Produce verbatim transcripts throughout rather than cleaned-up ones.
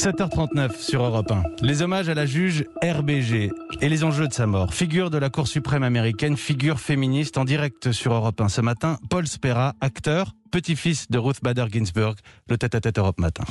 sept heures trente-neuf sur Europe un. Les hommages à la juge R B G et les enjeux de sa mort. Figure de la Cour suprême américaine, figure féministe en direct sur Europe un ce matin. Paul Spera, acteur, petit-fils de Ruth Bader Ginsburg. Le tête-à-tête Europe Matin.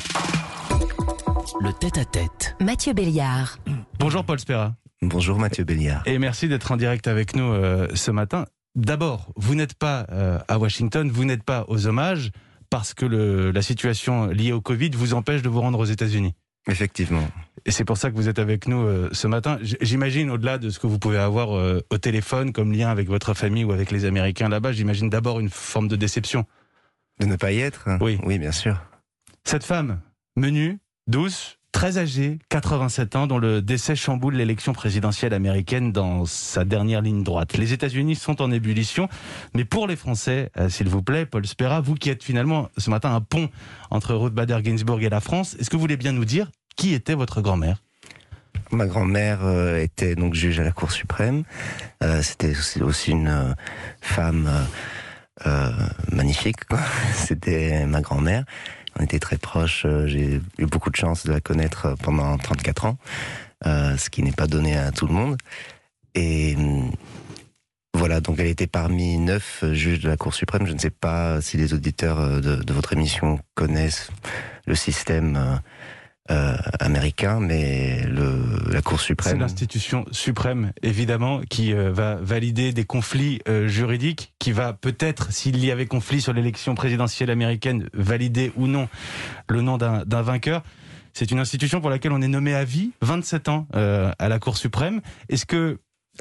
Le tête-à-tête. Mathieu Béliard. Bonjour Paul Spera. Bonjour Mathieu Béliard. Et merci d'être en direct avec nous euh, ce matin. D'abord, vous n'êtes pas euh, à Washington, vous n'êtes pas aux hommages parce que le, la situation liée au Covid vous empêche de vous rendre aux États-Unis. Effectivement. Et c'est pour ça que vous êtes avec nous euh, ce matin. J'imagine, au-delà de ce que vous pouvez avoir euh, au téléphone comme lien avec votre famille ou avec les Américains là-bas, j'imagine d'abord une forme de déception. De ne pas y être ? Oui. Oui, bien sûr. Cette femme, menue, douce, très âgée, quatre-vingt-sept ans, dont le décès chamboule l'élection présidentielle américaine dans sa dernière ligne droite. Les États-Unis sont en ébullition, mais pour les Français, euh, s'il vous plaît, Paul Spera, vous qui êtes finalement ce matin un pont entre Ruth Bader Ginsburg et la France, est-ce que vous voulez bien nous dire qui était votre grand-mère ? Ma grand-mère euh, était donc juge à la Cour suprême. Euh, C'était aussi, aussi une euh, femme euh, euh, magnifique, quoi. C'était ma grand-mère. On était très proches, j'ai eu beaucoup de chance de la connaître pendant trente-quatre ans, euh, ce qui n'est pas donné à tout le monde. Et voilà, donc elle était parmi neuf juges de la Cour suprême. Je ne sais pas si les auditeurs de, de votre émission connaissent le système euh, euh, américain, mais le, la Cour suprême... C'est l'institution suprême, évidemment, qui euh, va valider des conflits euh, juridiques, qui va peut-être, s'il y avait conflit sur l'élection présidentielle américaine, valider ou non le nom d'un d'un vainqueur. C'est une institution pour laquelle on est nommé à vie, vingt-sept ans euh, à la Cour suprême. Est-ce que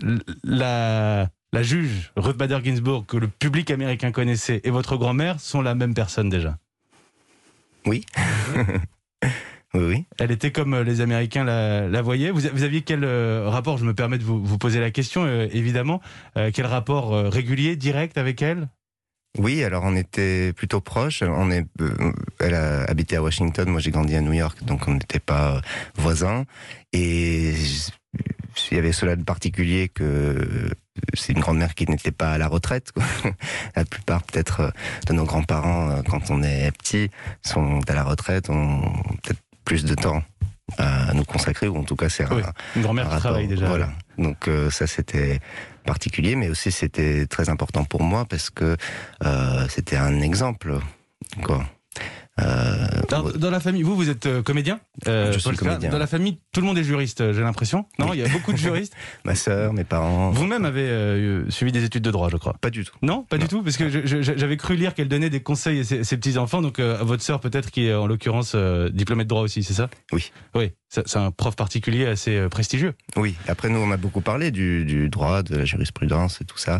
la, la juge Ruth Bader Ginsburg, que le public américain connaissait, et votre grand-mère sont la même personne déjà ? Oui. Oui, oui. Elle était comme les Américains la, la voyaient. Vous, vous aviez quel euh, rapport, je me permets de vous, vous poser la question, euh, évidemment, euh, quel rapport euh, régulier, direct avec elle ? Oui, alors on était plutôt proches. On est, euh, elle a habité à Washington, moi j'ai grandi à New York, donc on n'était pas euh, voisins. Et il y avait cela de particulier que c'est une grand-mère qui n'était pas à la retraite, quoi. La plupart peut-être de nos grands-parents, quand on est petit, sont à la retraite, ont peut-être plus de temps à nous consacrer, ou en tout cas c'est oui, un, une grand-mère un qui rapport, travaille déjà. Voilà. Donc euh, ça c'était particulier, mais aussi c'était très important pour moi parce que euh, c'était un exemple, quoi. Euh, dans, dans la famille, vous, vous êtes euh, comédien, euh, Je suis Paul Spera. comédien. Dans la famille, tout le monde est juriste, j'ai l'impression. Non, Oui. il y a beaucoup de juristes. Ma sœur, mes parents. Vous-même avez euh, suivi des études de droit, je crois. Pas du tout. Non, pas Non. du tout, parce que je- je- j'avais cru lire qu'elle donnait des conseils à ses, ses petits-enfants, donc euh, à votre sœur peut-être, qui est en l'occurrence euh, diplômée de droit aussi, c'est ça ? Oui. Oui, ça- c'est un prof particulier assez euh, prestigieux. Oui, après nous on a beaucoup parlé du, du droit, de la jurisprudence et tout ça,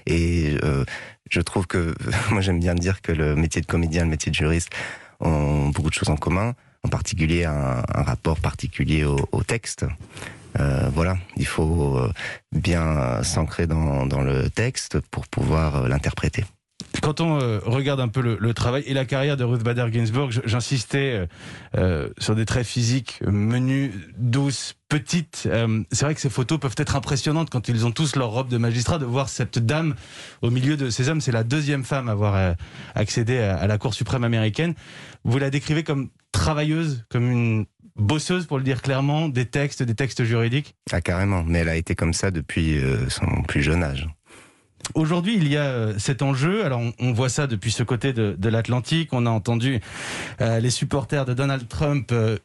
et euh, je trouve que, moi j'aime bien dire que le métier de comédien, le métier de juriste ont beaucoup de choses en commun, en particulier un, un rapport particulier au, au texte. Euh, voilà, il faut euh, bien s'ancrer dans, dans le texte pour pouvoir euh, l'interpréter. Quand on euh, regarde un peu le, le travail et la carrière de Ruth Bader Ginsburg, je- j'insistais euh, euh, sur des traits physiques menus, douces, petites. Euh, c'est vrai que ces photos peuvent être impressionnantes quand ils ont tous leur robe de magistrat. De voir cette dame au milieu de ces hommes, c'est la deuxième femme à avoir euh, accédé à, à la Cour suprême américaine. Vous la décrivez comme travailleuse, comme une bosseuse, pour le dire clairement, des textes, des textes juridiques. Ah carrément, mais elle a été comme ça depuis euh, son plus jeune âge. Aujourd'hui, il y a euh, cet enjeu. Alors, on, on voit ça depuis ce côté de, de l'Atlantique. On a entendu euh, les supporters de Donald Trump euh,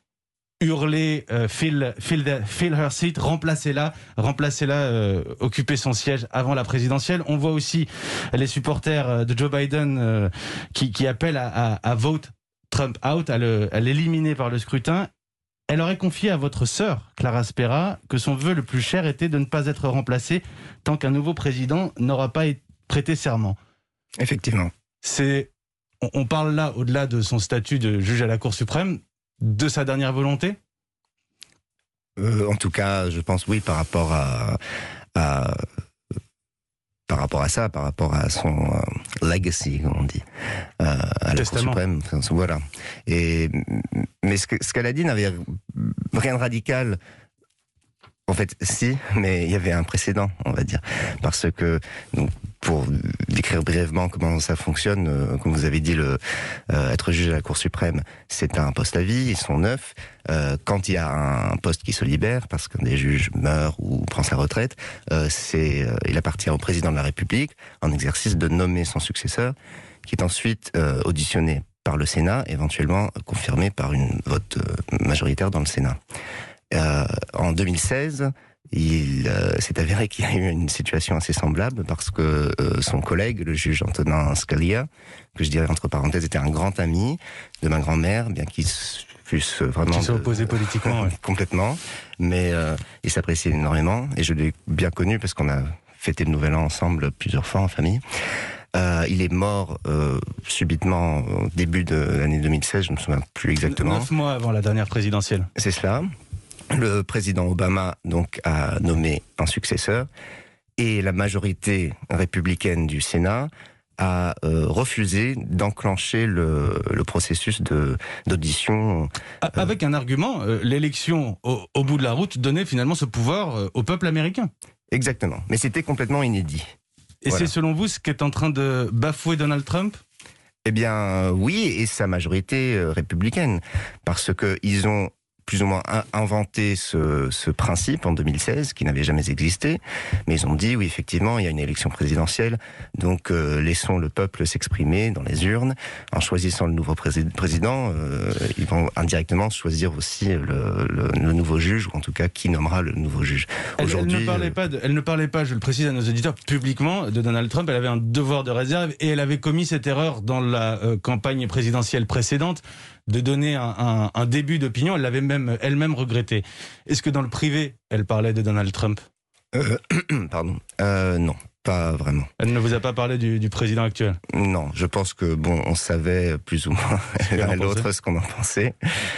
hurler euh, fill, fill, the- fill her seat, remplacez-la, remplacez-la, euh, occuper son siège avant la présidentielle. On voit aussi les supporters euh, de Joe Biden euh, qui, qui appellent à, à, à vote Trump out, à le- à l'éliminer par le scrutin. Elle aurait confié à votre sœur, Clara Spera, que son vœu le plus cher était de ne pas être remplacé tant qu'un nouveau président n'aura pas été- prêté serment. Effectivement. C'est, on, on parle là, au-delà de son statut de juge à la Cour suprême, de sa dernière volonté ? Euh, en tout cas, je pense oui par rapport à, à par rapport à ça, par rapport à son euh, legacy, comme on dit, euh, à la Cour Testament. suprême. Enfin, voilà. Et mais ce que ce qu'elle a dit n'avait rien de radical. En fait, si, mais il y avait un précédent, on va dire, parce que donc, pour décrire brièvement comment ça fonctionne, euh, comme vous avez dit, le, euh, être juge à la Cour suprême, c'est un poste à vie, ils sont neuf. Euh, quand il y a un poste qui se libère, parce qu'un des juges meurt ou prend sa retraite, euh, c'est, euh, il appartient au président de la République, en exercice, de nommer son successeur, qui est ensuite euh, auditionné par le Sénat, éventuellement confirmé par une vote euh, majoritaire dans le Sénat. Euh, en deux mille seize, il euh, s'est avéré qu'il y a eu une situation assez semblable parce que euh, son collègue, le juge Antonin Scalia, que je dirais entre parenthèses était un grand ami de ma grand-mère, bien qu'il fusse vraiment... Qui s'opposait politiquement, ouais. Complètement, mais euh, il s'appréciait énormément, et je l'ai bien connu parce qu'on a fêté le Nouvel An ensemble plusieurs fois en famille. Euh, il est mort euh, subitement au début de l'année deux mille seize, je ne me souviens plus exactement. Neuf mois avant la dernière présidentielle. C'est cela. Le président Obama donc a nommé un successeur, et la majorité républicaine du Sénat a euh, refusé d'enclencher le, le processus de, d'audition. Euh... Avec un argument, euh, l'élection au, au bout de la route donnait finalement ce pouvoir euh, au peuple américain. Exactement, mais c'était complètement inédit. Et voilà. C'est selon vous ce qu'est en train de bafouer Donald Trump ? Eh bien oui, et sa majorité euh, républicaine, parce que ils ont plus ou moins inventé ce, ce principe en deux mille seize, qui n'avait jamais existé, mais ils ont dit, oui, effectivement, il y a une élection présidentielle, donc euh, laissons le peuple s'exprimer dans les urnes. En choisissant le nouveau prési- président, euh, ils vont indirectement choisir aussi le, le, le nouveau juge, ou en tout cas, qui nommera le nouveau juge. Elle, Aujourd'hui, elle, ne parlait pas de, elle ne parlait pas, je le précise à nos auditeurs, publiquement de Donald Trump. Elle avait un devoir de réserve, et elle avait commis cette erreur dans la euh, campagne présidentielle précédente, de donner un, un, un début d'opinion. Elle l'avait même elle-même regretté. Est-ce que dans le privé, elle parlait de Donald Trump ? euh, Pardon. Euh, non, pas vraiment. Elle ne vous a pas parlé du, du président actuel ? Non, je pense que bon, on savait plus ou moins l'un et l'autre ce qu'on en pensait.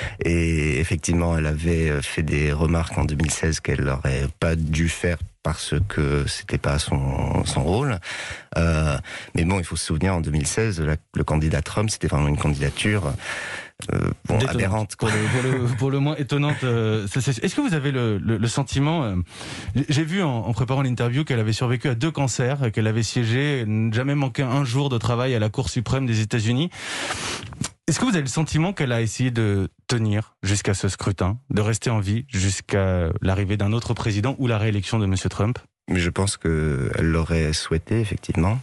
Et effectivement, elle avait fait des remarques en deux mille seize qu'elle n'aurait pas dû faire parce que c'était pas son, son rôle. Euh, mais bon, il faut se souvenir, en deux mille seize, la, le candidat Trump, c'était vraiment une candidature euh, bon, aberrante. Pour le, pour, le, pour le moins étonnante. Euh, est-ce que vous avez le, le, le sentiment... Euh, j'ai vu en, en préparant l'interview qu'elle avait survécu à deux cancers, qu'elle avait siégé, jamais manqué un jour de travail à la Cour suprême des États-Unis. Est-ce que vous avez le sentiment qu'elle a essayé de tenir jusqu'à ce scrutin, de rester en vie jusqu'à l'arrivée d'un autre président ou la réélection de M. Trump ? Mais je pense qu'elle l'aurait souhaité, effectivement.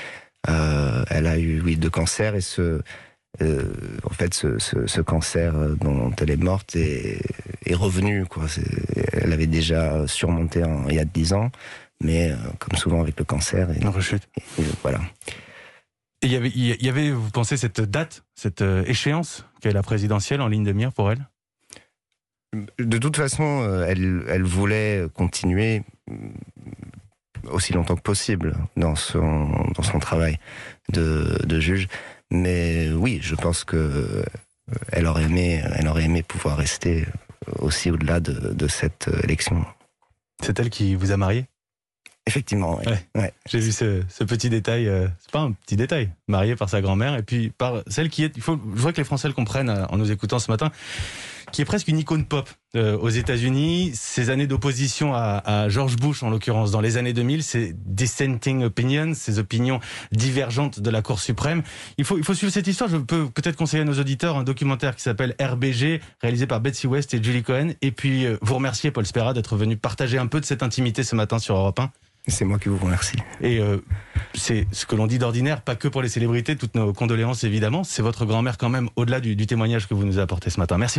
Euh, elle a eu, oui, deux cancers, et ce, euh, en fait, ce, ce, ce cancer dont elle est morte est, est revenu, quoi. C'est, elle avait déjà surmonté en, il y a dix ans, mais euh, comme souvent avec le cancer. Une rechute. Et, et, voilà. Et il y avait, il y avait, vous pensez, cette date, cette échéance qu'est la présidentielle en ligne de mire pour elle ? De toute façon, elle, elle voulait continuer aussi longtemps que possible dans son, dans son travail de, de juge. Mais oui, je pense que elle aurait aimé, elle aurait aimé pouvoir rester aussi au-delà de, de cette élection. C'est elle qui vous a marié ? Effectivement, oui. Ouais. Ouais. J'ai vu ce, ce petit détail, euh, c'est pas un petit détail, marié par sa grand-mère, et puis par celle qui est, il faut, je vois que les Français le comprennent euh, en nous écoutant ce matin, qui est presque une icône pop euh, aux États-Unis. Ces années d'opposition à, à George Bush, en l'occurrence, dans les années deux mille, ces dissenting opinions, ces opinions divergentes de la Cour suprême. Il faut, il faut suivre cette histoire. Je peux peut-être conseiller à nos auditeurs un documentaire qui s'appelle R B G, réalisé par Betsy West et Julie Cohen. Et puis, euh, vous remercier, Paul Spera, d'être venu partager un peu de cette intimité ce matin sur Europe un. C'est moi qui vous remercie. Et euh, c'est ce que l'on dit d'ordinaire, pas que pour les célébrités, toutes nos condoléances évidemment. C'est votre grand-mère quand même, au-delà du, du témoignage que vous nous avez apporté ce matin. Merci.